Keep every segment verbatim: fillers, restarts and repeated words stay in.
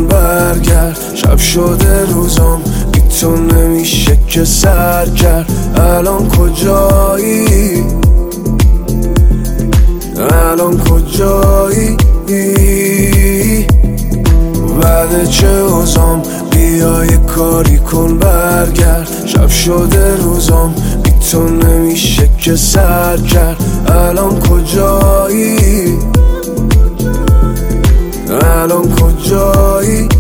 برگرد. شب شده روزام بی تو نمیشه که سر کرد. الان کجایی؟ الان کجایی؟ بعد چه اوزام بیا یه کاری کن برگرد. شب شده روزام بی تو نمیشه که سر کرد. الان کجایی؟ الان کجایی؟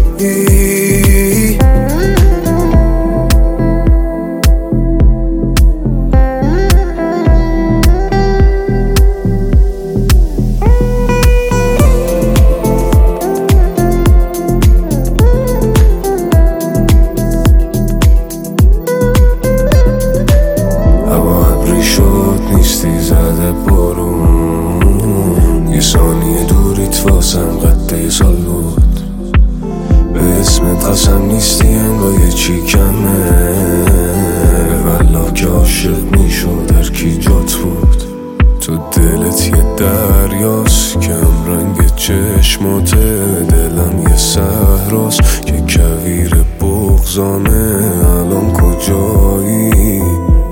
نیستی زده بارون، یه ثانیه دوریت واسم قد سال بود. به اسمت قسم نیستی انگاه چی کمه، والا که عاشق میشد هر کی جات بود. تو دلت یه دریاست که هم رنگ چشماته، دلم یه صحراست که کویر بغضامه. الان کجایی؟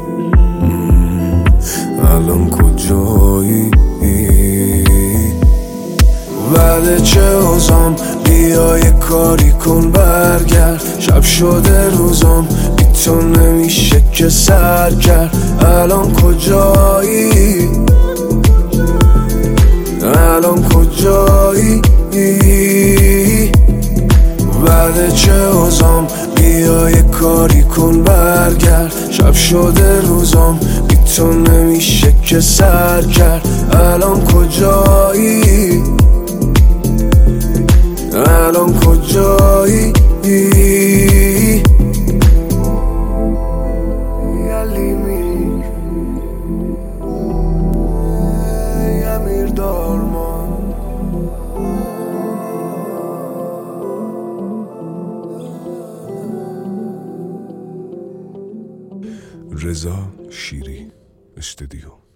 الان کجایی؟ بعد چه اوزام بیا یه کاری کن برگرد. شب شده روزام بی تو نمیشه که سر کرد. الان کجایی؟ الان کجایی؟ بعد چه اوزام بیا یه کاری کن برگرد. شب شده روزام بی تو نمیشه که سر کرد. الان کجایی؟ الان کجایی؟ یلیمی امیر دارمان. رضا شیری استودیو.